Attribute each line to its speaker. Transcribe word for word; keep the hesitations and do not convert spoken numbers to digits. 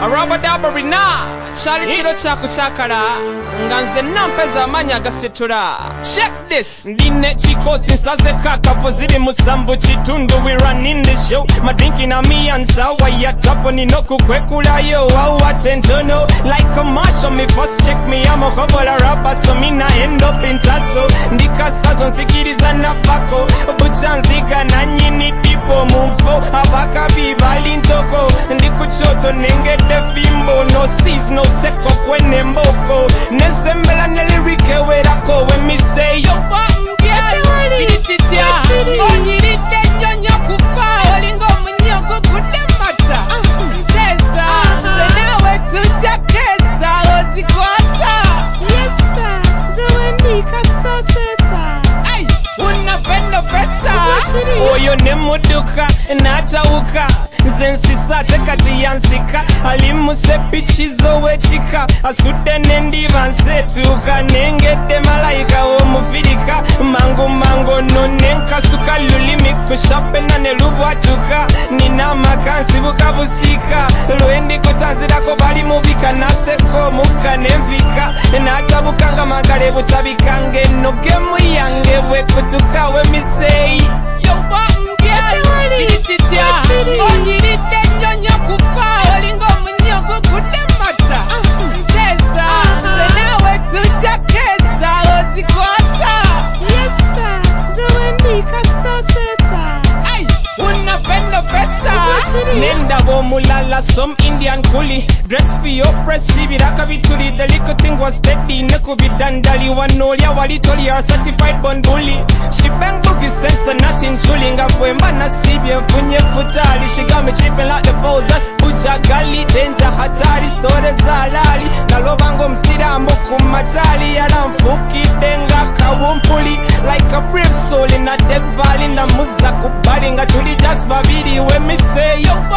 Speaker 1: Arabadabarina Charlie Chiro Chaku Chakara Nganze Nampeza Amanya Gasetura. Check this. Ndine Chiko Sinsaze Kaka Pozidi Musambu Chitundu. We run in the show. My drinking a me and sawa ya tapo ni noku kwekula yo. Wow attention like a marshal me first check me. I'm a couple of rappers so me na end up in tasso. Ndika sazon sikiriza na pako. Buchanzika na nyini tipo mumfo. Abaka bibali ntoko. Ndikuchoto nenge defimbo. No seas no seko kwene mboko. Nesembela nelirike werako. When me say yo fuck girl chititia onyirite nyonyo kufa olingo munyogo kudemata Tesa nawe tujakesa ozikwasa Yes sir Zewendi kasto sesa Ay unapenda pesa Oyo nemuduka natauka Zensisa tekati yansika Alimu sepichizo wechika Asude nendi vansetuka Nengede malaika omufirika Mango mango no nenka suka lulimi kushape na nelubuatuka Nina makansi bukabusika Luendi kutanzira ko bali mubika Naseko muka nemvika Natabukanga magale butabikange No gemu yange we kutuka we misei Yo wangu chititia onyirite nyonyo kufa olingo munyogo kudemata Tesa nawe tujakesa ozikwasa Yes sir Zewendi kasto sesa Ay unapenda pesa Nenda bo mulala some Indian kuli Dress for your press biraka bituli The little thing was steady Neku bidandali Wanolia walitoli are certified bonduli She bang boogie sense and nothing chuli Ngafwemba na sibye mfunye futali She got me tripping like the fouza Uja gali danger hatari Story za lali Nalobango msida moku matali Yala mfuki denga kawumpuli Like a brave soul in a death valley Na muza kubali Nga tuli just babidi When me say yo